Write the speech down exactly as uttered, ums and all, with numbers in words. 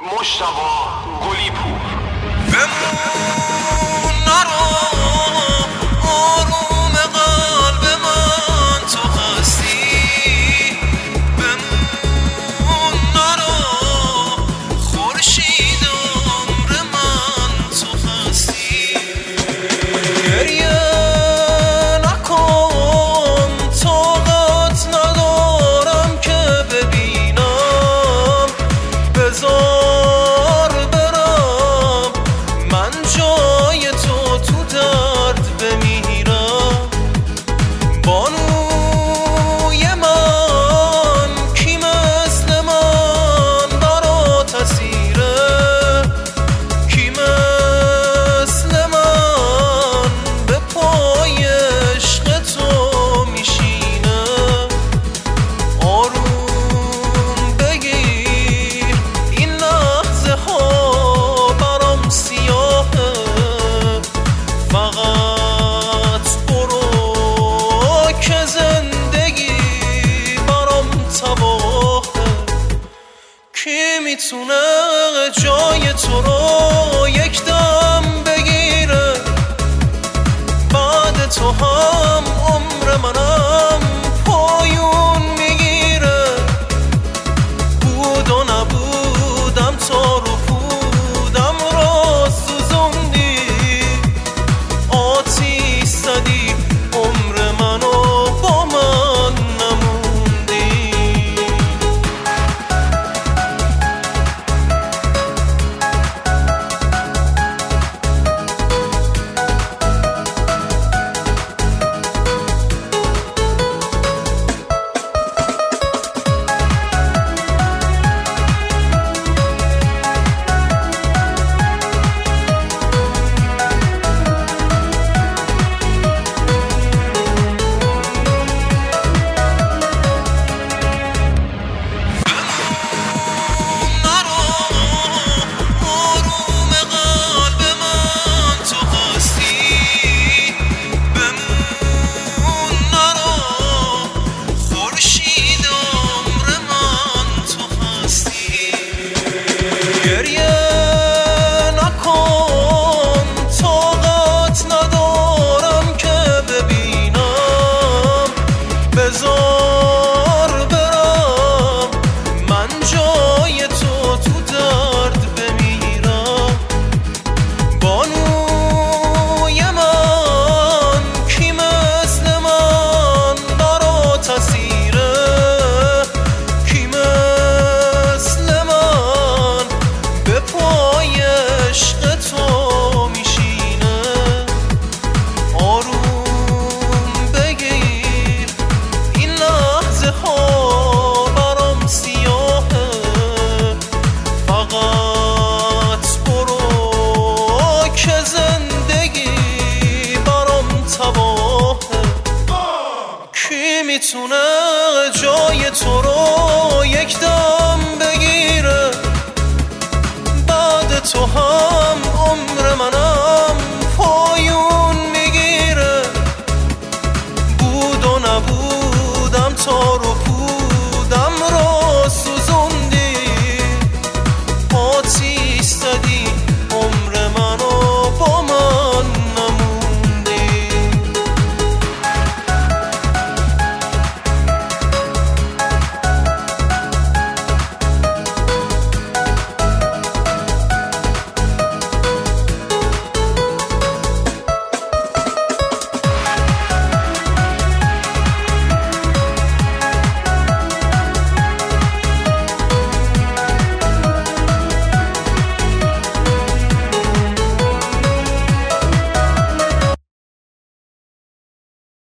مجتبی گلی پور. بمون نرو آروم قلب من تو هستی، بمون نرو خورشید عمر من تو هستی. گریه نکن طاقت ندارم که ببینم، بذار برم من جای تو تو درد بمیرم. بانوی من کی مثل من برات اسیره، کی مثل من به پای عشق تو میشینه. آروم بگیر این لحظه ها برام سیاهه، فقط برو که زندگی برام تباهه. کی میتونه جای تو رو یک دم بگیره، بعد تو هم عمر منم پایون میگیره. بود و نبودم تا رو بودم را سوزوندی، آتیش زدی عمر منو با من نموندی. بذار برم من جای تو تو درد بمیرم. بانوی من کی مثل من برات اسیره، کی مثل من به پای عشق تو میشینه. آروم بگیر این لحظه ها برام سیاهه، فقط برو که زندگی برام تباهه. کی میتونه